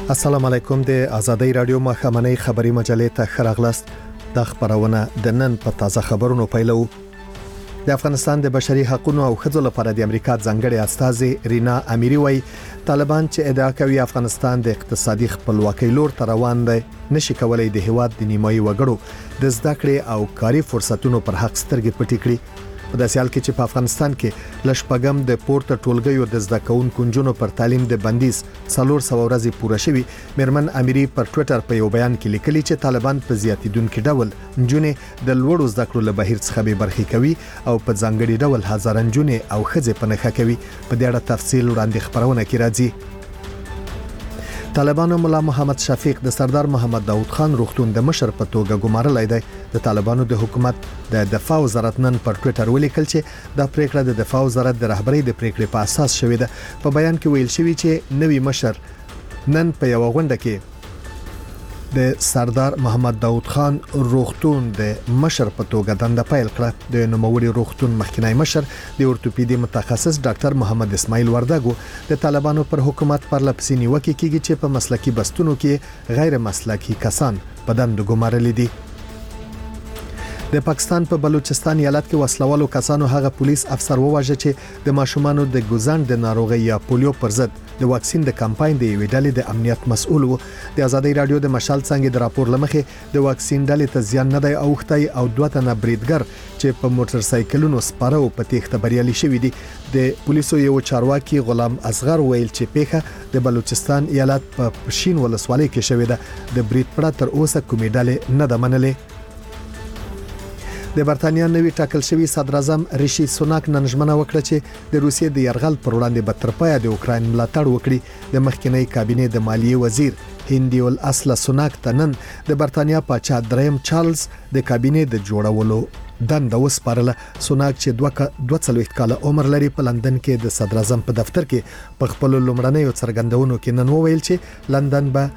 السلام علیکم د آزادۍ رادیو مخامنۍ خبري مجلې ته خراغلاست د خبرونه د نن په تازه خبرونو پیلو. د افغانستان د بشري حقوقو او ښځو لپاره د امریکا ځانګړي استازي رینا امیری وایي طالبان چې ادعا کوي افغانستان د اقتصادي خپلواکۍ لور ته روان دی نشي کولای د هیواد د نیمایي وګړو د زده کړې او کاري فرصتونو پر حق سترګې پټې کړي. په داسې حال کې چې په افغانستان کې لشپګم د پورته ټولګیو د زده کوونکو نجونو پر تعلیم د بندیز 400 ورځې پوره شوي، میرمن امیری پر ټوئیټر په یو بیان کې لیکلي چې طالبان په زیاتیدونکو ډول نجونې د لوړو زده کړو له بهیر څخه به برخې کوي او په ځانګړي ډول هزار نجونې او ښځې په نخښه کوي. په دې اړه تفصیل وړاندې خبرونه کې راځي. طالبانو مولا محمد شفیق د سردار محمد داود خان روغتون د مشر په توګه ګمارلای دی. د طالبانو د حکومت د دفاع وزارت نن پر ټوئیټر ولیکل چې دا پریکړه د دفاع وزارت د رهبری د پریکړې په اساس شوې ده. په بیان کې ویل شوی چې نوی مشر نن په یو غونډه کې د سردار محمد داود خان روغتون د مشر په توګه دنده پیل کړه. د نوموړي روغتون مخکنی مشر د اورتوپیدي متخصص ډاکټر محمد اسماعیل وردګو د طالبانو پر حکومت پر لپسې نیوکه کیږي چې په مسلکي بستونو کې غیر مسلکي کسان په دندو ګمارل دي. د پاکستان په بلوچستان ایالت کې وسلوالو کسانو هغه پولیس افسر وواژه چې د ماشومانو د ګوزند د ناروغي یا پولیو پر ضد د واکسین د کمپاین د یوې ډلې د امنیت مسؤل وو. د آزادۍ رادیو د مشال څنګه د راپور لمخې د واکسین ډلې ته زیان نه دی اوختای او دوه تنه بریدګر چې په موټر سایکلونو سپاره او په تېښته بریالي شوی دي. د پولیسو یو چارواکي غلام اصغر ویل چې پیښه د بلوچستان ایالت په پشین ولسوالۍ کې شوې ده. د برید پړه تر اوسه کومې ډلې نه ده منلې. د برتانیا نوی ټاکل شوی صدر اعظم ریشي سوناک نن ژمنه وکړه چې د روسیې د یرغل پر وړاندې به تر پایه د اوکراین ملاتړ وکړي. د مخکنی کابینې د مالیې وزیر هندي الاصل سوناک ته نن د برتانیا پاچا دریم چارلز د کابینې د جوړولو دنده وسپارله. سوناک چې 22 کال عمر لري په لندن کې د صدر اعظم په دفتر کې په خپل لومړنیو څرګندونو کې نن وویل چې لندن به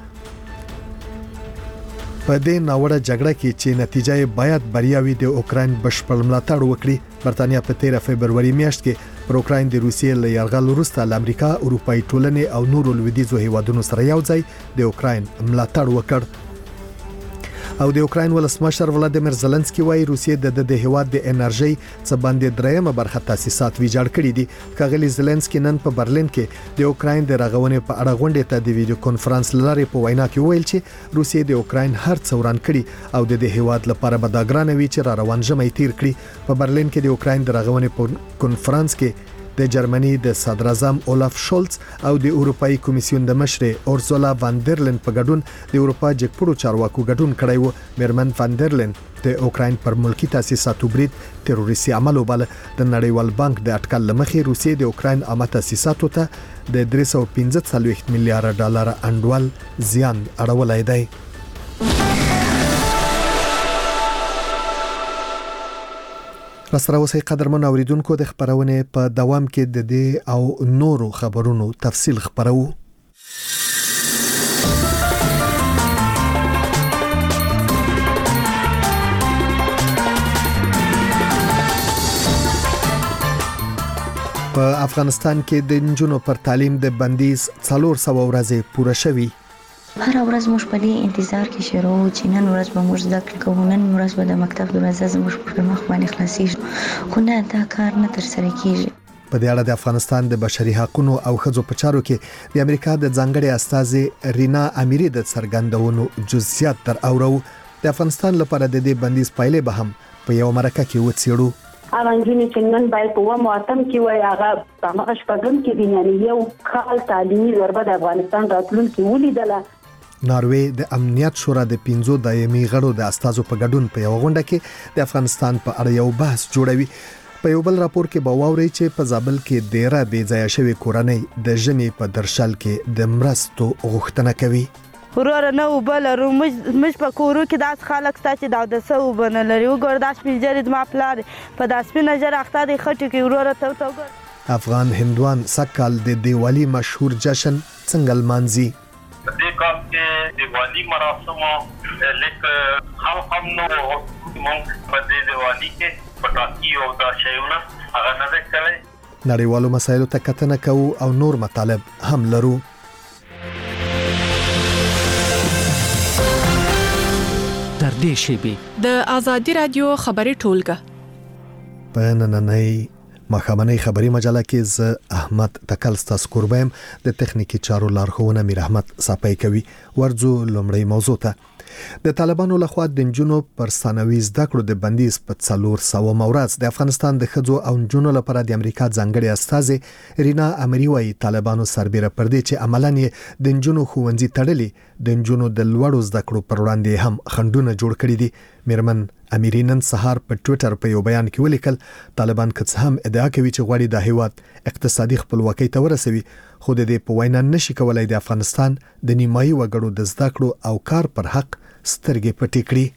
په دې ناوړه جګړه کې چې نتیجه باید بریاوي د اوکراین بشپړ ملاتړ وکړي. برتانیا په 13 فبرवरी میاشت کې پر اوکراین د روسیې له یرغل وروسته له امریکا، اروپאי ټولنې او نورو لویدیځو هیوادونو سره یو ځای د اوکراین ملاتړ وکړ. او د اوکراین ولسمشر ولادیمیر زيلنسکي وايي روسیې د هیواد د انرژي څخه باندې دریمه برخه تاسیسات ویجاړ کړي دي. کاغلی زيلنسکي نن په برلین کې د اوکراین د رغونې په اړه غونډه ته د ویډیو کانفرنس لارې په وینا کې ویل چې روسیې د اوکراین هر څه وران کړي او د هیواد لپاره به دا ګرانه وي چې را روان ژمي تیر کړي. په برلین کې د اوکراین د رغونې په کانفرنس کې د جرمني د صدر اعظم اولاف شولز او د اروپאי کمیسیون د مشر اورزولا وان در لین په ګډون د اروپا جګپړو چارواکو ګډون کړی وو. میرمن وان در لین د اوکراین پر ملکی تاسیساتو برید تروریستي عمل وباله. د نړیوال بانک د اټکل لمخې روسیې د اوکراین عامه تاسیساتو ته د 315 میلیارډ ډالر انډول زیان اړولای دی. راستراوسې قدرمن اوریدونکو د خبرونه په دوام کې د دې او نورو خبرونو تفصیل خبرو. په افغانستان کې د نجونو پر تعلیم د بندیز 400 ورځې پوره شوي. هر ورځ موږ په دې انتظار کې شروع چې نن ورځ به موږ زده کړې کوو، نن ورځ به د مکتب دروازه زموږ پر مخ باندې خلاصېږي، خو نه دا کار نه ترسره کیږي. په دې اړه د افغانستان د بشري حقوقو او ښځو په چارو کې د امریکا د ځانګړي استازي رینا امیری د څرګندونو جزئیات تر اورو. د افغانستان لپاره د دې بندیز پایلې به هم په یو مرکه کې وڅېړو. اوانجونی چې نن باید په وماتم کې وای هغه په مخ شپږم کې دی، یعنی یو کال تعلیمي ضربه د افغانستان راتلونکي ولیدله. ناروې د امنیت شورا د 15 دایمي غړو د استازو په ګډون په یو غونډه کې د افغانستان په اړه یو بحث جوړوي. په یو بل راپور کې به واوري چې په زابل کې ډیره بې ځای شوی کورنۍ د ژمي په درشل کې د مرستو غوښتنه کوي. ورور نه وبلرو مش په کورو کې داس خلک ستاسو د سو وبنلري وګور داس پیجرید ما پلار په داس په نظر اخته د خټو کې ورور ته وګور. افغان هندوان سکال د دیوالی مشهور جشن څنګه لمانځي. دې کال کې دیوالی مراسم لیک هم نو موږ په دې دیوالی کې پټاکی او دا شیونه هغه نه کوي. نړیوالو مسایلو ته کتنه کوو او نور مطالب هم لرو. نږدې شي. د آزادي رادیو خبري ټولګه په نننۍ مخامنۍ خبري مجله کې ز احمد تکل ستاسو قربایم د تخنیکی چارو لارښوونه میر احمد صاحب کوي. ورځو لومړی موضوع ته د طالبانو لخوا د نجونو پر ثانوي زده کړو د بندیز په 400 ورځ د افغانستان د ښځو او نجونو لپاره د امریکا ځانګړي استاذ رینا امری وايي طالبانو سربېره پر دې چې عملاً د نجونو ښوونځي تړلي د نجونو د لوړو زده کړو پر وړاندې هم خنډونه جوړ کړي دي. میرمن امری نن سهار په ټوئیټر په یو بیان کې ولیکل طالبان که څه هم ادعا کوي چې غواړي د هیواد اقتصادي خپلواکۍ ته ورسوي خو د دې په وینا نشي کولای د افغانستان د نیمایي وګړو د زده کړو او کار پر حق سترګې پټې کړي.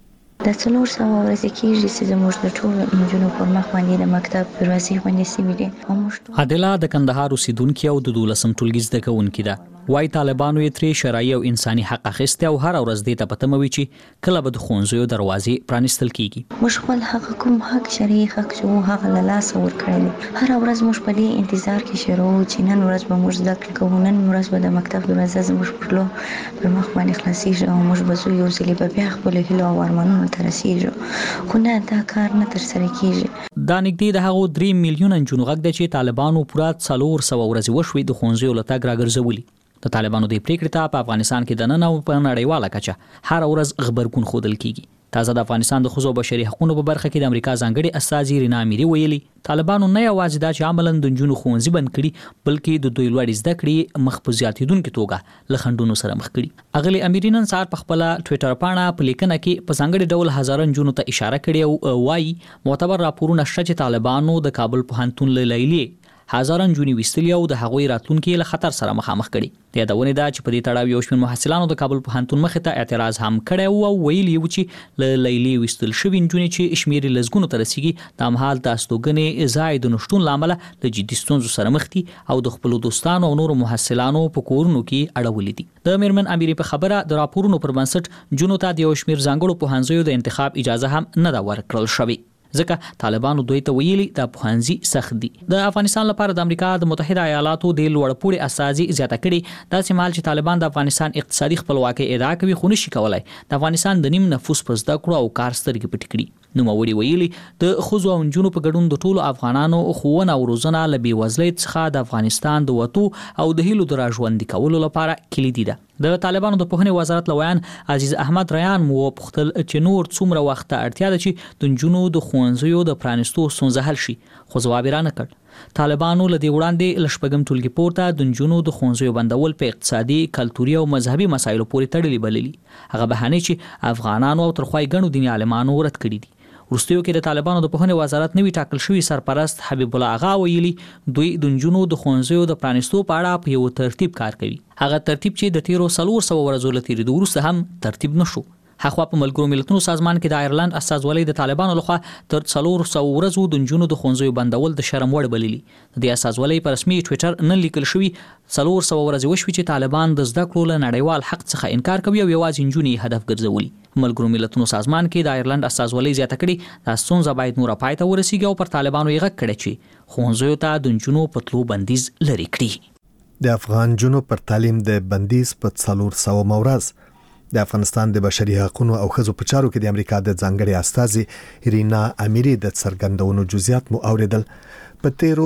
د 400 ورځې کېږي چې زموږ د ټولو نجونو پر مخ باندې د مکتب دروازې باندې سیمې دي. عادله د کندهار اوسیدونکې او د 12م ټولګي زده کوونکې ده. وای طالبانو یې ترې شرعي او انساني حق اخیسته او هر ورځ دې ته پتموي چې کله به د ښوونځیو دروازې پرانیستل کیږي. موږ خپل حق کوم حق شرعي حق چې هغه له لاسه ورکړل. هر ورځ موږ په دې انتظار کې شروع چې نن ورځ به موږ زده کړو نن ورځ به د مکتب دروازه زموږ پر مخ باندې خلاصيږي او موږ به زو یو ځلې به بیا خپل هیله او ارمانونو ته رسیږو خو نه دا کار نه تر سره کیږي. دا نږدې د هغو 3 میلیونه نجونو غږ دی چې طالبانو پوره 400 ورځې وشوي د ښوونځیو له تګ راګرځولي. د طالبانو د پریکړې ته په افغانستان کې د نن او په نړیواله کچه هر ورځ خبرګون ښودل کیږي. تازه د افغانستان د ښځو بشري حقوقو په برخه کې د امریکا ځانګړي استاذ رینا امری ویلي طالبانو نه یوازې دا چې عملاً د نجونو ښوونځي بند کړي بلکې د دوی لوړې زده کړې مخ په زیاتېدونکو توګه له خنډونو سره مخ کړي. اغلی امری نن سهار په خپل ټوئیټر باندې په لیکنه کې په ځانګړي ډول هزاره نجونو ته اشاره کړې او وايي معتبر راپورونه شته چې طالبانو د کابل پوهنتون له لیلی هزاره نجونې وستلي او د هغوی راتلونکي له خطر سره مخامخ کړي. د یادونه ده چې په دې تړاو یو شمېر محصلانو د کابل پوهنتون مخې ته اعتراض هم کړی او ویلي و چې له لیلی وستل شوی نجونې چې شمېر لزګونو ته رسیږي د مهال د استوګنې ځای د نشټون لامل د جدي ستونزو سره مخ دي او د خپل دوستانو او نورو محصلانو په کورونو کې اړولې دي. د میرمن امری په خبره د راپورونو پر بنسټ جنونو ته د یو شمېر ځانګړو پوهنځیو د انتخاب اجازه هم نه دا ورکړل شوې ځکه طالبانو دوی ته ویلي د پوهنځي سخت دي. د افغانستان لپاره د امریکا د متحده ایالاتو د لوړپوړي استازي زیاته کړي داسې مهال چې طالبان د افغانستان اقتصادي خپلواکۍ ادعا کوي خو نشي کولای د افغانستان د نیم نفوس په زده کړو او کار سترګې پټې کړي. نوموړي ویلي د ښځو او نجونو په ګډون د ټولو افغانانو ښوونه او روزنه له بېوزلۍ څخه د افغانستان د وتو او د هیلو د راژوندي کولو لپاره کلیدي ده. د طالبانو د پوهنې وزارت لویان عزیز احمد ریان مو پوښتل چې نور څومره وخت ته اړتیا ده چې د نجونو د ښوونځیو د پرانیستو ستونزه حل شي خو ځواب یې رانه کړ. طالبانو له دې وړاندې له شپږم ټولګي پورته د نجونو د ښوونځیو بندول په اقتصادي کلتوري او مذهبي مسایلو پورې تړلي بللي. هغه بهانې چې افغانانو او ترخوای ګڼو دیني عالمانو رد کړي دي. وروستیو کې د طالبانو د پوهنې وزارت نوی ټاکل شوی سرپرست حبیب الله اغا ویلي دوی د نجونو د ښوونځیو د پرانیستو په اړه په یو ترتیب کار کوي. هغه ترتیب چې د تیرو 400 ورځو له تیریدو وروسته هم ترتیب نشو. هغه په ملګرو ملتونو سازمان کې د آیرلند استازولۍ د طالبانو لخوا تر 400 ورځو د نجونو د ښوونځیو بندول د شرم وړ بللي. د استازولۍ په رسمي ټوئیټر نن لیکل شوی 400 ورځې وشوي چې طالبان د زده کړو له نړیوال حق څخه انکار کوي او یوازې نجونې هدف ګرځولي. ملګرو ملتونو سازمان کې د آیرلند استازولۍ زیاته کړي دا ستونزه باید نور پای ته ورسیږي او پر طالبانو یې غږ کړی چې ښوونځیو ته د نجونو په تلو بندیز لري کړي. د افغان جنو پر تعلیم د بندیز په 400 ورځ د افغانستان د بشري حقوقو او ښځو په چارو کې د امریکا د ځانګړي استازي رینا امری د څرګندونو جزئیات مو اوریدل. په تیرو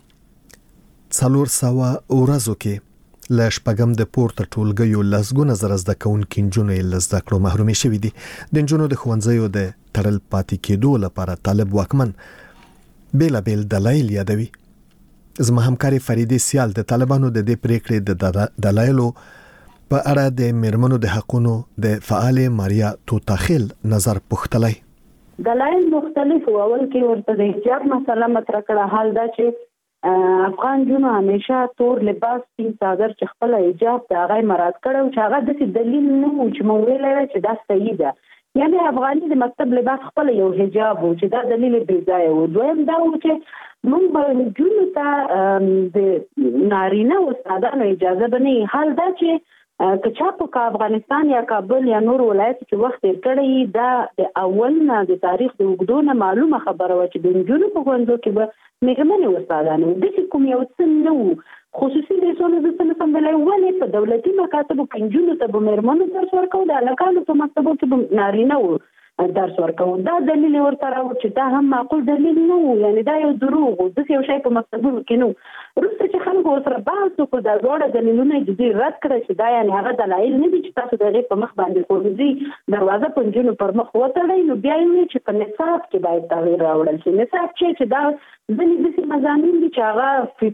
400 ورځو کې له شپږم د پورته ټولګیو لسګونه زره زده کوونکي نجونې له زده کړو محرومې شوې دي. د نجونو د ښوونځیو د تړل پاتې کېدو لپاره طالب واکمن بیلابیل دلایل یادوي. زما همکاري فریدي سیال د طالبانو د دې پریکړې د دلایلو په اړه د میرمنو د حقوقو د فعال ماریا توتاخیل نظر پوښتلی. دلایل مختلف او اول کې ورته د حجاب مسله مطرح کړه. حال دا چې افغان جنو همیشه تور لباس سپین څادر چې خپل حجاب د هغه مراد کړو چې هغه د دلیل نه و چې مونږ ویل چې دا صحیح ده. یعنی افغاني د مکتب لباس خپل یو حجاب و چې دا دلیل بې ځای و. دویم دا و چې مونږ به جنو ته د نارینه استادانو اجازه بنئ. حال دا چې که چا په افغانستان یا کابل یا نور ولایت کې وخت تیر کړی دا د اول نه د تاریخ د وګړو معلومه خبره و چې د نجونو په ښوونځیو کې به میرمنې استادانې د کوم یو څه نه وو خصوصي لیسونه د څه سمبلای ولې په دولتي مکاتبو کې نجونو ته به مېرمنو درس ورکول د هلکانو په مکتبو کې به نارینه وو درس ورکول. دا دلیل ورته راوړ چې دا هم معقول دلیل نه و، یعنی دا یو دروغ و، داسې یو شی په مکتبونو کې نه و. وروسته چې خلکو ورسره بحث وکړو دا دواړه دلیلونه یې د دوی رد کړه چې دا یعنې هغه دلایل نه دي چې تاسو د هغې په مخ باندې ښوونځي دروازه په نجونو پر مخ وتړئ. نو بیا یې ویل چې په نصاب کې باید تغییر راوړل شي. نصاب چې دا ځینې داسې مضامین دي چې هغه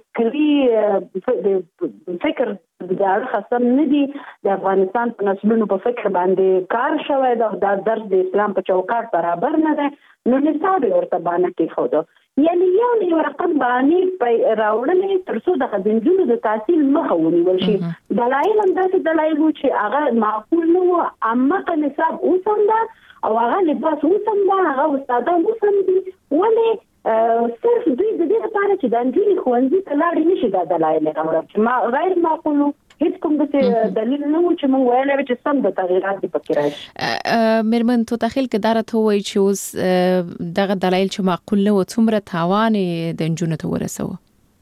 فکر د اړخه سم نه دي، د افغانستان په نسلونو په فکر باندې کار شوی دی، دا درس د اسلام په چوکاټ برابر نه دی. نو نصاب یې ورته بانه کېښوده، یعنې یو رقم بانې راوړلې تر څو د نجونو د تحصیل مخه ونیول شي. دلایل هم داسې دلایل وو چې هغه معقول نه وو. عامه نصاب اوس هم ده او هغه لباس اوس هم ده، هغه استادان اوس هم دي. ولې صرف دوی د دې لپاره چې د نجونې ښوونځي ته لاړې نه شي دا دلایل یې راوړل چې غیر معقول وو. هیڅ کوم داسې دلیل نه و چې موږ ویلی وی چې سم د تغییرات دې پکې راشي. مېرمن توتاخیل که دا راته ووایي چې اوس دغه دلایل چې معقول نه و څومره تاوان یې د نجونو ته ورسوه؟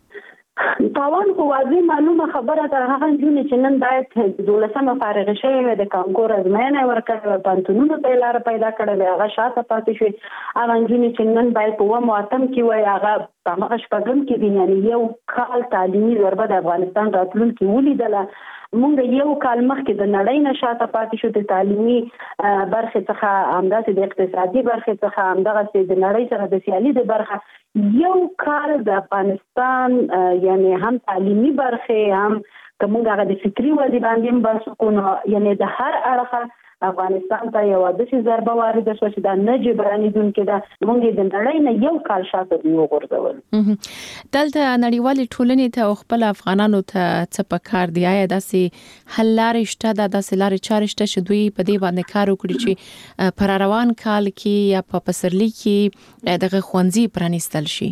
تاوان خو واضح معلومه خبره ده. هغه نجونې چې نن باید 12مه فارغه شوې وي، د کانکور ازموینه یې ورکړې وه، پوهنتونونو ته یې لاره پیدا کړې وې، هغه شاته پاتې شوې. هغه نجونې چې نن باید په 9 او 8 کې وای، هغه په هغه 6 کې دي. یعنې یو کال تعلیمي ضربه د افغانستان راتلونکي ولیدله. مونږ یو کال مخکې د نړۍ نه شاته پاتې شو، د تعلیمي برخې څخه همداسې د اقتصادي برخې څخه همدغسې د نړۍ سره د سیالي د برخه. یو کال د افغانستان یعنې هم تعلیمي برخې هم که مونږ هغه د فکري ودې باندې هم بحث وکړو، نو یعنې د هر اړخه افغانستان ته یو داسې ضربه وارده شوه چې دا نه جبرانېدونکې ده. مونږ یې د نړۍ نه یو کال شاته دوی وغورځول. دلته نړیوالې ټولنې ته او خپل افغانانو ته څه پکار دی؟ آیا داسې حل لارې شته ده، داسې لارې چارې شته چې دوی په دې باندې کار وکړي چې په راروان کال کې یا په پسرلي کې دغه ښوونځي پرانیستل شي؟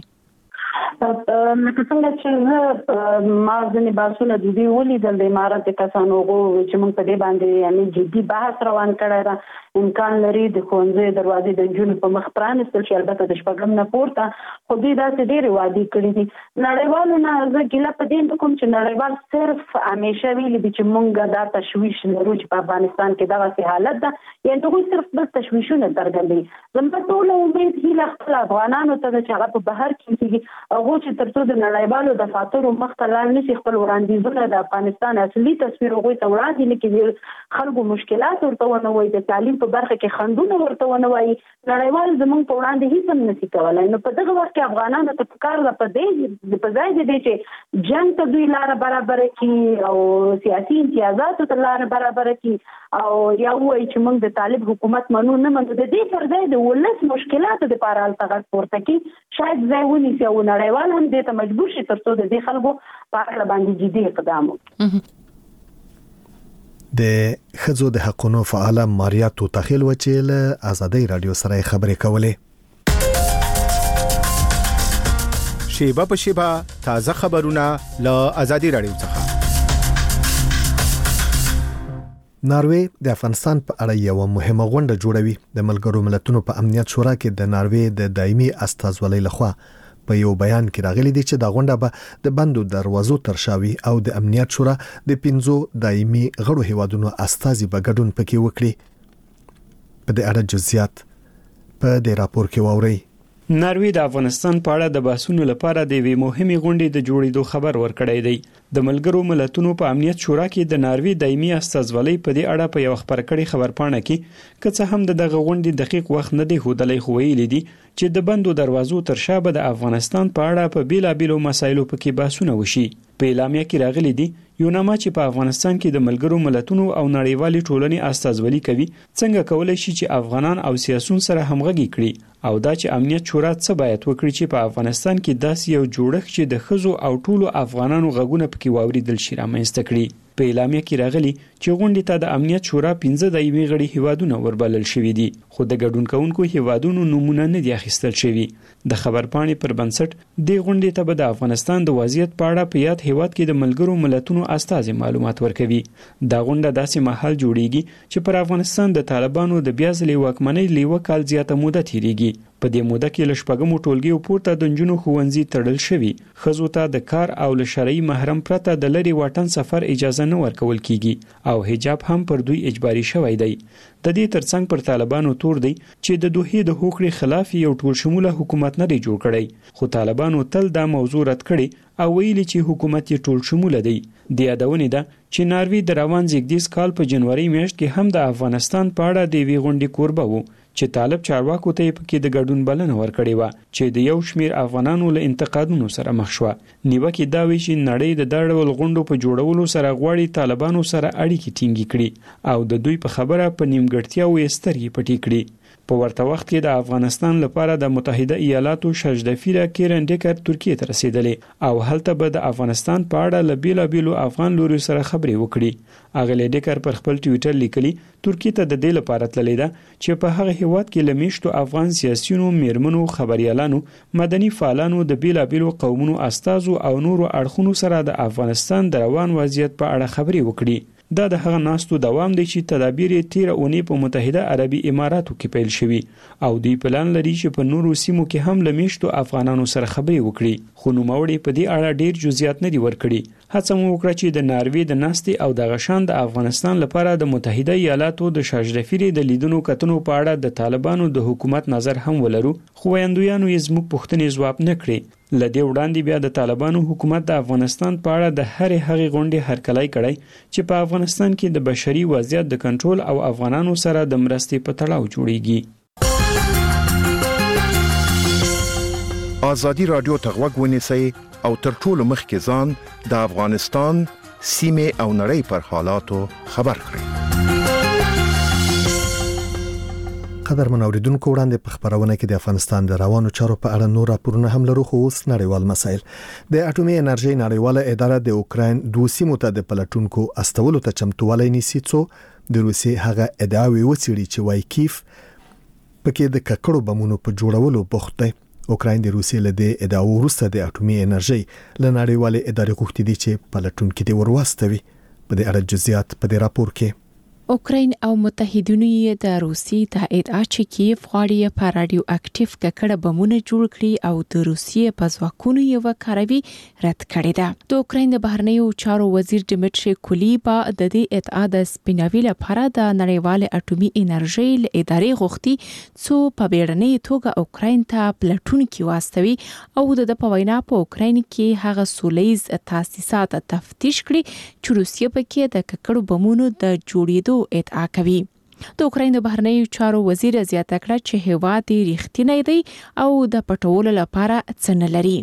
لکه څنګه چې ما ځینې بحثونه د دوی ولیدل، د امارت د کسانو چې موږ په دې باندې یعنې جدي بحث روان کړی ده. امکان لري د ښوونځیو دروازې د نجونو په مخ پرانیستل شي، البته د 6 نه پورته. خو دوی داسې ډېرې وعدې کړي دي. نړیوالو نه زه ګیله په دې نه کوم چې نړیوال صرف همیشه ویلي دي چې موږ دا تشویش لرو چې په افغانستان کې دغسې حالت ده، یعنې هغوی صرف بس تشویشونه څرګندوي. زما ټوله امید هیله خپل افغانانو ته ده چې هغه په بهر کې کېږي، هغو چې تر څو د نړیوالو دفاترو مخ ته لاړ نه شي، خپل وړاندیزونه د افغانستان اصلي تصویر هغوی ته وړاندې نه کړي، خلکو مشکلات ورته ونه وایي، د تعلیم په برخه کې خنډونه ورته ونه وایي، نړیوال زموږ په وړاندې هیڅ هم نشي کولی. نو په دغه وخت کې افغانانو ته پکار ده په ځای د دې چې جنګ ته دوی لاره برابره کړي او سیاسي امتیازاتو ته لاره برابره کړي او یا وایي چې موږ د طالب حکومت منو نه منو، د دې پر ځای د ولس مشکلاتو دپاره هلته غږ پورته کړي، شاید ځای ونیسي او نړیوال هم دې ته مجبور شي تر څو د دې خلکو په هکله باندې جدي اقدام وکړي. د ښځو د حقونو فعاله ماریا توتاخیل وچیل آزادۍ رادیو سره خبرې کولې. شیبه په شیبه تازه خبرونه له آزادۍ رادیو څخه. ناروې د افغانستان په اړه یو مهمه غونډه جوړوي. د ملګرو ملتونو په امنیت شورا کې د ناروې د دایمي استازولۍ لخوا په یو بیان کې راغلي دي چې دا غونډه به د بندو دروازو ترشاوي او د امنیت شورا د 5 دایمي غړو هیوادونو استازي به ګډون پکې وکړي. په دې اړه جزئیات په دې راپور کې واورئ. ناروې د افغانستان په اړه د بحثونو لپاره د وی مهمه غونډې د جوړېدو خبر ورکړی دی. د ملګرو ملتونو په امنیت شورا کې د ناروې دایمي استازولۍ په دې اړه په یو خبر کړي خبرپاڼه کې که څه هم دغه غونډې دقیق وخت نه دی ښودلی، خو ویلي دي چې د بندو دروازو تر شا به د افغانستان په اړه په بیلابیلو مسایلو پکې بحثونه وشي. په اعلامیه کې راغلي دي یوناما چې په افغانستان کې د ملګرو ملتونو او نړیوالې ټولنې استازولي کوي څنګه کولای شي چې افغانان او سیاسيون سره همغږي کړي او دا چې امنیت شورا څه باید وکړي چې په افغانستان کې داسې یو جوړښت چې د ښځو او ټولو افغانانو غږونه پکې واوریدل شي رامنځته کړي. په اعلامیه کې راغلي چې غونډې ته د امنیت شورا 15 دایمي غړي هیوادونه وربلل شوي دي، خو د ګډون کوونکو هیوادونو نمونه نه دي اخیستل شوي. د خبرپاڼې پر بنسټ د غونډې ته به د افغانستان د وضعیت په اړه په یاد هیواد کې د ملګرو ملتونو استازي معلومات ورکوي. دا غونډه داسې مهال جوړیږي چې پر افغانستان د طالبانو د بیا ځلې واکمنۍ لیوه کال زیاته موده تیریږي. په دې موده کې له شپږمو ټولګیو پورته د نجونو ښوونځي تړل شوي. ښځو ته د کار او له شرعي محرم پرته د لرې واټن سفر اجازه نه ورکول کیږي او حجاب هم پر دوی اجباري شوی دی. د دې ترڅنګ پر طالبانو تور دی چې د دوحې د هوکړې خلاف یو ټول شموله حکومت نه دی جوړ کړی، خو طالبانو تل دا موضوع رد کړي او ویلي چې حکومت یې ټول شموله دی. د یادونې ده چې ناروی د روان زیږدیز کال په جنوري میاشت کې هم د افغانستان په اړه د یوې غونډې کوربه و چې طالب چارواکو ته پکې د ګډون بلنه ورکړې و چې د یو شمیر افغانانو له انتقادونو سره مخ شو. نیوکه دا وی چې نړۍ د داړول غونډو په جوړولو سره غواړي طالبانو سره اړیکې ټینګې کړي او د دوی په خبره په نیمګړتیا و سترګې پټې کړي. په ورته وخت کې د افغانستان لپاره د متحده ایالاتو شجدفیره کیرن ډیکر ترکیه ته رسیدلې او هلته به د افغانستان په اړه له بیلابیلو افغان لوري سره خبرې وکړي. اغلی ډیکر پر خپل ټویټر لیکلي ترکیه ته د دې لپاره تللی ده چې په هغه هیواد کې لمیشتو افغان سیاسيونو، میرمنو، خبريالانو، مدني فعالانو، د بیلابیلو قومونو استازو او نورو اړخونو سره د افغانستان د روان وضعیت په اړه خبرې وکړي. دا د هغه ناستو دوام دی چې تدابیر یې 13 اونۍ په متحده عربي اماراتو کې پیل شوي او دوی پلان لري چې په نورو سیمو کې هم لمیشتو افغانانو سره خبرې وکړي. خو نوموړي په دې اړه ډیر جزئیات نه دي ورکړي. هڅه مو وکړه چې د ناروی د ناستي او د غشان د افغانستان لپاره د متحده ایالاتو د شاجرفيري د لیدونو کتنو په اړه د طالبانو د حکومت نظر هم ولرو، خو ویاندویانو یې زموږ پوښتنې ځواب نه کړې. لدې وړاندې بیا د طالبانو حکومت د افغانستان په اړه د هرې هغې غونډې هرکلی کړی چې په افغانستان کې د بشري وضعیت د کنټرول او افغانانو سره د مرستې په تړاو جوړیږي. ازادي رادیو ته غوږ ونیسئ او تر ټولو مخکې ځان د افغانستان سیمې او نړۍ پر حالاتو خبر کړئ. قدرمن اوریدونکو، وړاندې په خبرونه کې د افغانستان د روانو چارو په اړه نور راپورونه هم لرو، خو اوس نړیوال مسایل. د اټومي انرژي نړیواله اداره د اوکراین دوه سیمو ته د پلټونکو استولو ته چمتووالی نیسي، څو د روسي هغه ادعاوی وڅېړي چې وايي کیف پکې د ککړو بمونو په جوړولو بوخت دی. اوکراین د روسي له دې ادعاو وروسته د اټومي انرژي له نړیوالې ادارې غوښتي دي چې پلټونکو دې ورواستوي. په دې اړه جزئیات په دې راپور کې. اوکراین او متحدینو یې د روسي تایید چې کیف غواړي په رادیو اکټیو ککړه بمونه جوړ کړي او د روسي په ځواکونو یې وکاروي رد کړی ده. د اوکراین د بهرنیو چارو وزیر ډیمټری کولیبا د دې ادعا د سپیناوي لپاره د نړیوال اټومي انرژي ادارې غوښتي څو په بیړنۍ توګه اوکراین ته پلټونکي واستوي او د په وینا په اوکراین کې هغه سولیز تاسیسات تفتیش کړي چې روسیه پکې د ککړو بمونو د جوړېدو ادعا کوي. د اوکراین د بهرنیو چارو وزیر زیاته کړه چې هیواد یې رښتینی دی او د پټولو لپاره څه نه لري.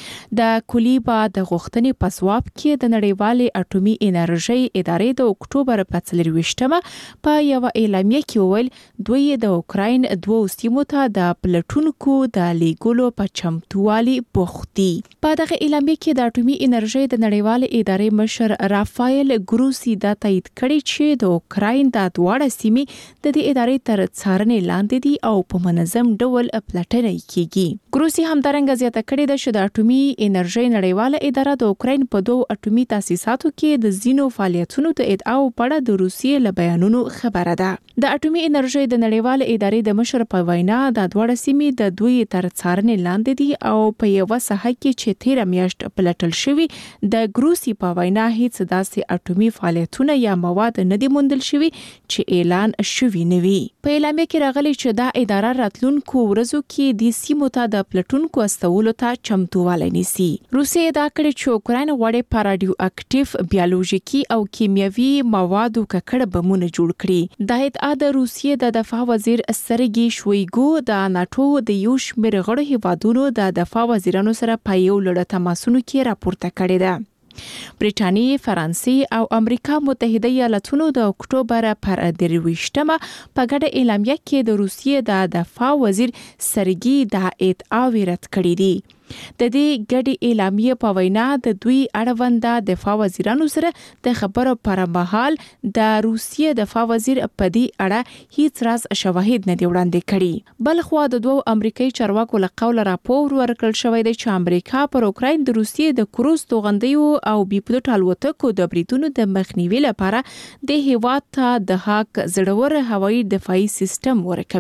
د کولیبا د غوښتنې په ځواب کې د نړیوالې اټومي انرژي ادارې د اکتوبر په 24مه په یو اعلامیه کې وویل دوی د اوکراین دوه سیمو ته د پلټونکو د لیګولو په چمتووالي بوخت دي. په دغه اعلامیه کې د اټومي انرژي د نړیوالې ادارې مشر رافایل ګروسی دا تایید کړی چې د اوکراین د دواړه سیمې د دې ادارې تر څارنې لاندې دي او په منظم ډول پلټنه کیږي. ګروسی همدارنګه زیاته کړې ده چې د اټومي انرژي نړیواله اداره د اوکراین په دوه اټومي تاسیساتو کې د زینو فعالیتونو د ادعاو په اړه د روسیې له بیانونو خبره ده. د اټومي انرژي د نړیواله ادارې د مشر په وینا د دواړه سیمې د دوی تر څارنې لاندې دي او په یو ساحه کې چې 13 میاشت پلټل شوی د ګروسی په وینا هیڅ داسې اټومي فعالیتونه یا مواد نه دي موندل شوی چې اعلان شوی نه وي. په اعلامیه کې راغلي چې دا اداره راتلونکو ورځو کې د سیمو ته د پلټونکو استولو ته چمتووالی نیسي. روسیه دا کړی چې اوکراین غواړي په رادیو اکټیو، بیولوژیکي او کیمیاوي موادو ککړه بمونه جوړ کړي. دا ادعا د روسیې د دفاع وزیر سرګي شویګو د ناتو د یو شمېر غړو هیوادونو د دفاع وزیرانو سره په یو لړ تماسونو کې راپورته کړی ده. بریټانیې، فرانسې او امریکا متحده ایالاتونو د اکتوبر پر 23مه په ګډه اعلامیه کې د روسیې د دفاع وزیر سرګي د ادعا رد کړې دي. د دې ګډې اعلامیه په وینا د دوی اړوند دفاع وزیرانو سره د خبرو پر مهال د روسیې دفاع وزیر په دې اړه هیڅ راز شواهد نه دی وړاندې کړي. بل خو د دوه امریکایي چارواکو له قوله راپور ورکړل شوی دی چې امریکا پر اوکراین د روسیې د کروز توغندیو او بیپلوټ الوتکو د بریدونو د مخنیوي لپاره د هیواد ته د هاک زړور هوایي دفاعي سیستم ورکوي.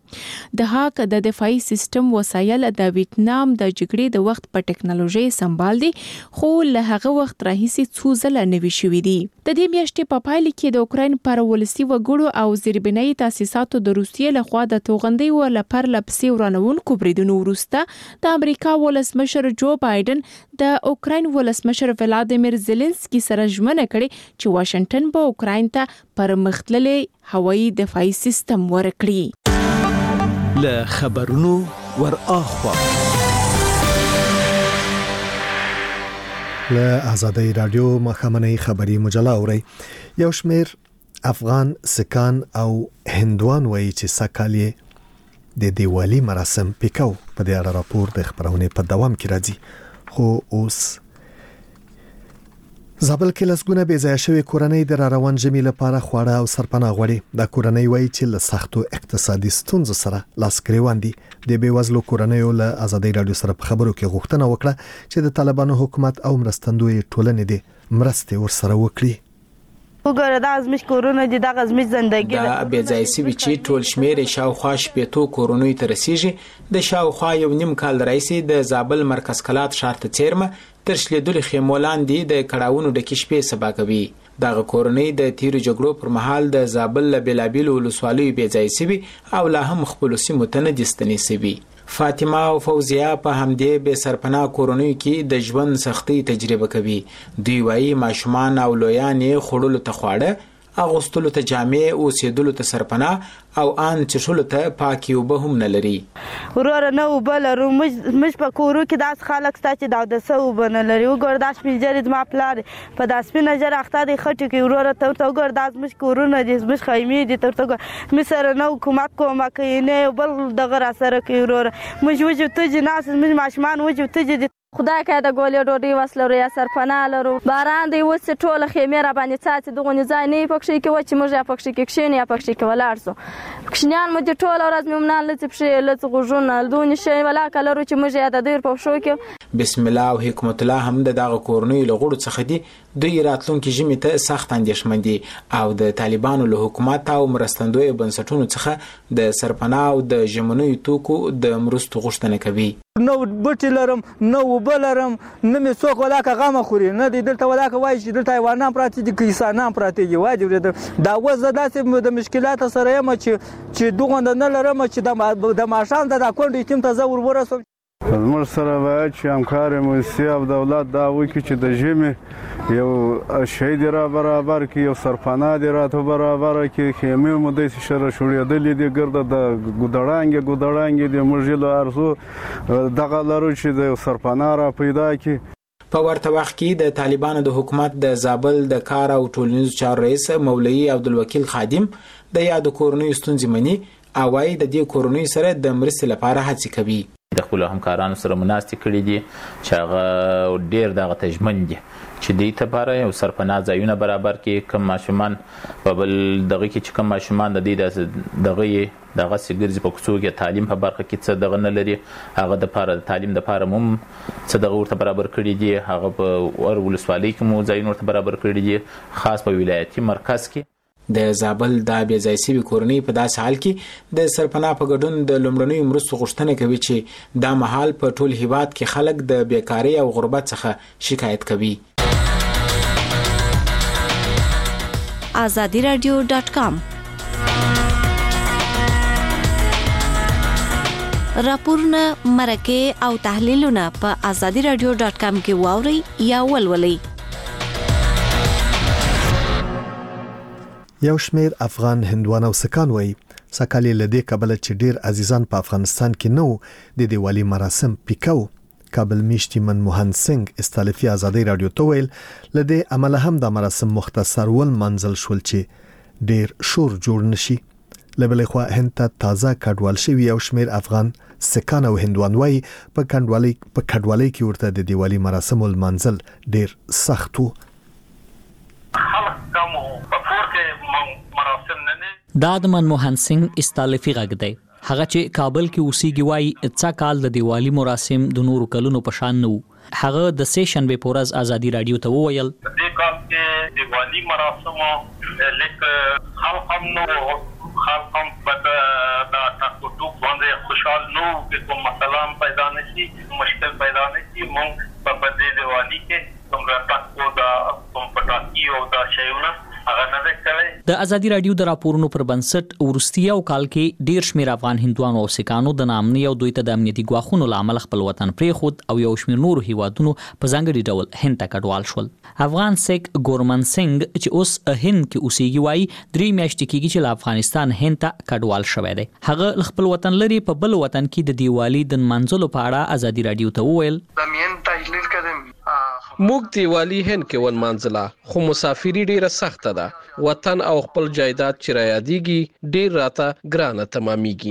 د هاک د دفاعي سیستم وسایل د ویتنام د جګړې د وخت په ټکنالوژي سمبال دي خو له هغه وخت راهیسي څو ځله نوي شوي دي. د دې میاشتې په پایله کې د اوکراین پر ولسی وګړو او زیربنایي تاسیساتو د روسیې لخوا د توغندۍ ول پر لپسې ورانونکو بریدونو وروسته د امریکا ولسمشر جو بایدن د اوکراین ولسمشر ولادیمیر زيلنسکي سره ژمنه کړې چې واشنگټن به اوکراین ته پرمختللي هوایي دفاعي سیستم ورکړي. له خبرونو ورآخوا له آزادۍ رادیو مخامنۍ خبری مجله اوري. یو شمیر افغان سکان او هندوان وایي چې سکالي د دیوالي مراسم پیکاو په دې اړه راپور د خبرونه په دوام کې راځي. خو اوس زابل کې لسګونه بې ځای شوی کورنۍ د روان جمی لپاره خواړه او سرپناه غوړي. د کورنۍ وایي چې له سختو اقتصادي ستونزو سره لاس ګریوان دي. د بیوزلو کورنۍ له آزادۍ رادیو سره په خبرو کې غوښتنه وکړه چې د طالبانو حکومت او مرستندوی ټولنې د مرستې ورسره وکړي. وګوره دا زموږ کورونه دي، دا زموږ ژوندۍ دا بې ځای سوي چې ټول شمیر شاوخوا شپېتو کورونو ته رسیږي. د شاوخوا یو نیم کال راځي د زابل مرکز کلات ښار ته چیرمه تر شلیدل خیمولان دي د کډاونو د کشپې سبا کوي. دغه کورنۍ د تیرو جګړو پر مهال د زابل له بلابل ولسوالۍ بې ځای سوي او لا هم خپل سیمو ته نه دستنی سوي. فاطمه او فوزیه په همدې به سرپناه کورنۍ کې د ژوند سختي تجربه کوي. دوی وايي ماشومان او لویان خړول ته خواړه، اغوستلو ته جامې، اوسېدلو ته سرپناه او ان چشلو ته پاکي وب هم نه لري. ورور نه وبلرو مش په کورو کې داس خلک ستاسو د سو بن لري. وګور داس پیجرید ما پلار په داس په نظر اخته د خټو کې ورور ته وګور داس مش کورونه دي مش خیمه دي ترته مې سره نو حکومت کومه کوي نه بل دغه را سره کوي ورور مش وجو ته جناس مش ماشمان وجو ته خدای که د ګولې ډوډۍ وسلو یا سرپناه لرو. باران دی وس ټوله خیمه را باندې څاڅي دغه نه ځای نه پکښې کې و چې موږ یا پکښې کې کښینې یا پکښې کې ولاړ سو. کښینیان مو د ټوله ورځ ممنان لڅ پښې لڅ غوژونه دونې شي ولا کلرو چې موږ یا د دیر په شو کې. بسم الله او حکمت الله هم دغه کورنۍ له غړو څخه دي. دوی راتلونکي ژمي ته سخت اندېښمن دي او د طالبانو له حکومت او مرستندوی بنسټونو څخه د سرپناه او د ژمنوي توکو د مرستو غوښتنه کوي. نو بټی لرم نو وبلرم نه می څوک ولاکه غم خوري نه دی دلته ولاکه وای چې دلته حیوانات پراته دي کیسانان پراته دي واجب دا وزه داسې د مشکلات سره یم چې دغه نه لرم چې د ماشان د کونډې تیم ته زور ورسوم. زموږ سره باید چې همکار موسی او دولت دا وکړي چې د ژمي یو شهید را برابر کی یو سرپناه دی راته برابر کی خیمه مو د سره شوړېدلې دي ګرده د ګودړانګ دی موږ له ارزو دغه لرو چې د سرپناه را پیدا کی. په ورته وخت کې د طالبانو د حکومت د زابل د کار او ټولنیز چارو رئیس مولوی عبدالوکیل خادم د یاد کورنۍ ستونزې مني او وايي د دې کورنۍ سره د مرستې لپاره هڅې کوي. د خپل همکارانو سره مناسب کړي دي چې هغه ډیر دغه تجمن دي چې دې لپاره یو سرپناه ځایونه برابر کې کم ماشومان په بل دغه کې چې کم ماشومان د دې دغه سګرځي په کوڅو کې تعلیم په برخه کې څه دغه نه لري هغه د لپاره تعلیم د لپاره مم څه دغه ورته برابر کړي دي. هغه په ور ولسوالۍ کې مو ځایونه ورته برابر کړي دي خاص په ولایتي مرکز کې. د زابل د بې ځای سوي کورنۍ په داسې حال کې د سرپناه په ګډون د لومړنیو مرستو غوښتنه کوي چې دا مهال په ټول هیواد کې خلک د بیکارۍ او غربت څخه شکایت کوي. azadiradio.com راپورونه مرکه او تحلیلونه په azadiradio.com کې واوري یا ولولئ. یو شمیر افغان هندوان او سکان وایي سکالي لدې کابل چې ډیر عزیزان په افغانستان کې نو د دیوالي مراسم پیکاو. کابل میشتي منموهن سنگ استالفي آزادۍ رادیو ته ویل لدې عمل هم د مراسم مختصر ول منزل شول چې ډیر شور جوړ نشي. لبلې خو هند ته تازه کډوال شوی یو شمیر افغان سکان او هندوان وایي په کډوالۍ کې ورته د دیوالي مراسم ول منزل ډیر سختو. دا د منموهن سنگ استالفي غږ دی. هغه چې کابل کې اوسېږي وایي څا کال د دیوالي مراسم د نورو کلونو په شان نه وو. هغه د سه شنبه په ورځ آزادۍ رادیو ته وویل د کال کې دیوالي مراسم لیک خلک هم نو خلق هم په د ټاکوټوک باندې خوشحال نو کې کوم مسله پیدا نشي مشکل پیدا نشي مونږ په دې دیوالي کې کوم راټاکو دا کوم پټاکی او دا شیونه د ازادي رادیو د راپورونو پر بنسټ ورستیا او کال کې ډیر شمیر افغان هندوانو او سکانو د نامني او دوی ته د امنیتي ګواښونو لامل خپل وطن پرې خود او یو شمیر نورو هیوادونو په ځانګړي ډول هند ته کډوال شول. افغان سیک ګورمن سنگ چې اوس هند کې اوسېږي وایي 3 میاشتې کېږي چې له افغانستان هند ته کډوال شوی دی. هغه خپل وطن لري په بل وطن کې د دیوالي د منځلو په اړه ازادي رادیو ته وویل موږ دیوالی هند کې ونمانځله خو مسافری ډیره سخته ده وطن او خپل جایداد چې را یادېږي ډیر راته ګرانه تمامېږي.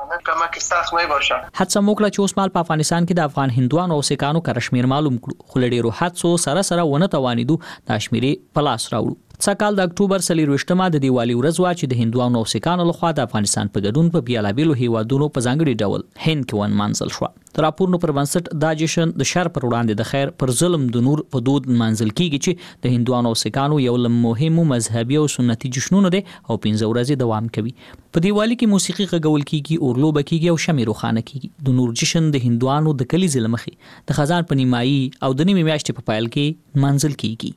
حادثه موکړه چې اوس مال په افغانستان کې د افغان هندوانو او سکانو کشمیر معلوم کړو خو له ډیرو حادثو سره ونه توانیدو د شمیرې په لاس راوړو. څکال د اکتوبر 24مه د دیوالی ورځ وا چې د هندوانو او سکانو لخوا د افغانستان په ګډون په بیلابیلو هیوادونو په ځانګړي ډول هند کې ونمانځل شو. د راپورونو پر بنسټ دا جشن د شر پر وړاندې د خیر پر ظلم د نور په دود منځل کیږي چې د هندوانو او سکانو یو له مهمو مذهبي او سنتي جشنونو دی او 15 ورځې دوام کوي. په دیوالی کې موسیقي غږول کیږي او لوبه کیږي او شمع روښانه کیږي. د نور جشن د هندوانو د کلیزې لمخې د خزان په نیمایي او د نیمه میاشتې په پایل کې منځل کیږي.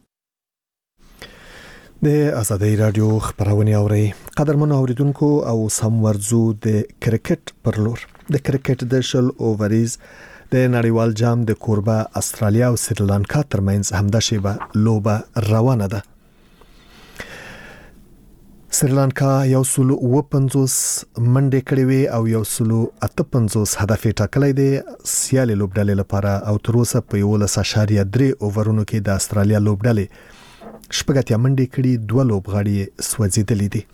د ازادي رادیو خبرونه اوري قدرمن اوریدونکو او سم ورزو د کرکټ پر لور د کرکټ د شل اووریز د نړیوال جام د کوربه استرالیا او سریلانکا ترمنځ همدا شیبه لوبه روانه ده. سریلانکا یو سلو 50 منډه کړې وي او یو سلو 58 هدف ټاکلې دي. سیالي لوبډلې لپاره او تر اوسه په 11.3 اوورونو کې د استرالیا لوبډلې شپږتیا منډې کړي 2 لوبغاړي سوځیدلې دي.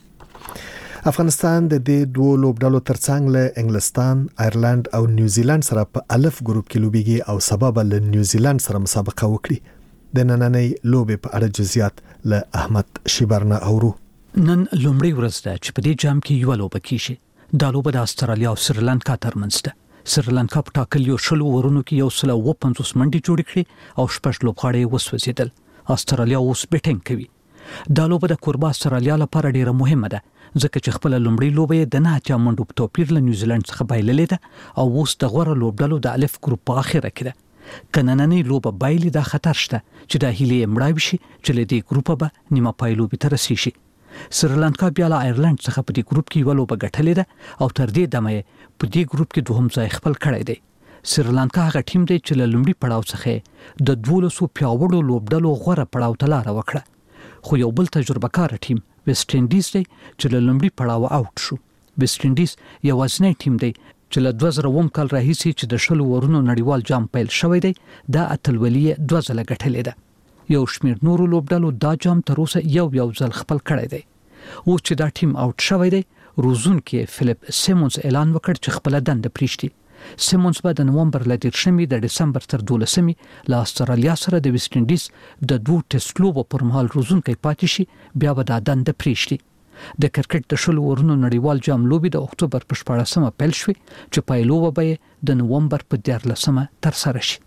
افغانستان د دې 2 لوبډلو ترڅنګ له انګلستان، آیرلند او نیوزیلند سره په الف ګروپ کې لوبيږي او سبب له نیوزیلند سره مسابقه وکړي. د نننۍ لوبې په اړه جزئیات له احمد شیبرنا اورو. نن لومړی ورځ ده چې په دې جام کې یو لوبه کیږي. دا لوبه د استرالیا او سریلانکا ترمنځ ده. سریلانکا په ټاکلو شلو ورونو کې یو سل 50 منډې جوړې کړې او شپږ لوبغاړي وسوځیدل. استرالیا اوس بیټینګ کوي. دا لوبه د کوربه استرالیا لپاره ډیره مهمه ده ځکه چې خپل لومړی لوبه د نه چا منډو په توپیر له نیوزیلند څخه بایللې ده او اوس د غوړه لوبډلو د الف ګروپ په اخره کې ده. کنننې لوبه بایلې د خطر شته چې د هیلې مړاوي شي چې له دې ګروپ به نیمه پایلو به تر رسیدي. سریلانکا بیا له آیرلند څخه په دې ګروپ کې یو لوبه ګټلې ده او تر دې دمه په دې ګروپ کې دوهم ځای خپل کړی دی. سریلانکا هغه ټیم دی چې له لومړي پړاو څخه د 12 پیاوړو لوبډلو غوړه پړاو ته لار وکړه. خو یو بل تجربه کار ټیم ویسټ انډیز دی چې له لومړي پړاو اوټ شو. ویسټ انډیز یو ځنی ټیم دی چې له 2000 کال راهیسې چې د شلو ورونو نړیوال جام پیل شوی دی دا اتلولي 2 ځله ګټلې ده. یو شمیر نورو لوبډلو دا جام تر اوسه یو ځل خپل کړی دی. او چې دا ټیم اوټ شوی دی روزونکي فلیپ سیمونز اعلان وکړ چې خپل دنده پریږدي. سیمونز به د نومبر ل 13 د دسمبر تر 12 له استرالیا سره د ویسټ انډیز د 2 ټیسټ لوبو پر مهال روزونکي پاتې شي بیا به د دنده پریږدي. د کرکټ د شلو ورونو نړیوال جام لوبي د اکتوبر په 14مه پیل شوې چې پایلوبه به د نومبر په 14مه تر سره شي.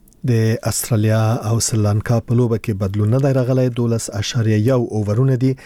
د استرالیا او سریلانکا په لوبه کې بدلون نه راغلی 12.1 اوورونه دي.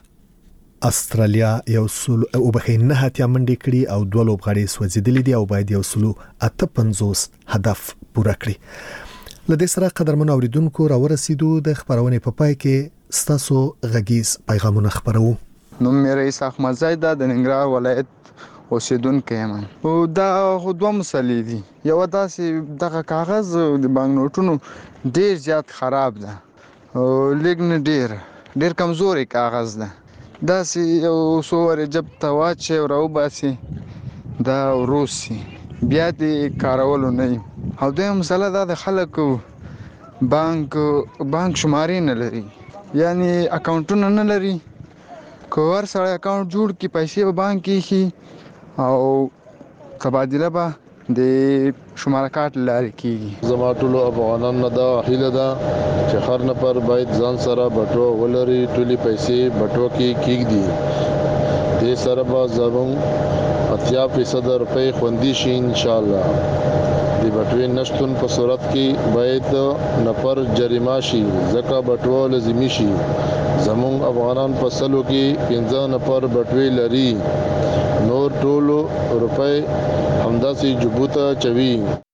استرالیا یو سل او بخې نه هتیا منډې کړي او 2 لوبغاړي سوځیدلې دي او باید یو سل 58 هدف پوره کړي. لدې سره قدرمن اوریدونکو را ورسېدو د خبرونه په پای کې ستاسو غږیز پیغامونه خبرو. نوم مې رئیس احمد زید د ننګرهار ولایت اوسیدونکو یم او دا خو 2 مسلې دي. یو داسې دغه کاغذ د بانک نوټونو ډیر زیات خراب ده او لګن ډیر کمزوري کاغذ ده. دا سی یو سوور جب تواچ او راو باسي دا روسي بیا دې کارولو نه او د مسله دا د خلکو بانک شمارې نه لري یعنی اکاونټونه نه لري. کوور سره اکاونټ جوړ کی پیسې په بانک کې شي او تبادله به د شماره کارت لاري کیږي. زما ټول افغانانو دا هیله ده چې هر نفر باید ځان سره بټو ولري ټولي پیسې بټو کې کیږي. دې سره به زموږ 80% روپۍ خوندي شي ان شاء الله. د بټوې نشتون په صورت کې باید نفر جریمه شي ځکه بټوه لازمي شي. زموږ افغانان په سلو کې 15 نفر بټوې لري، نور ټولو روپۍ همداسې جبوته چوي.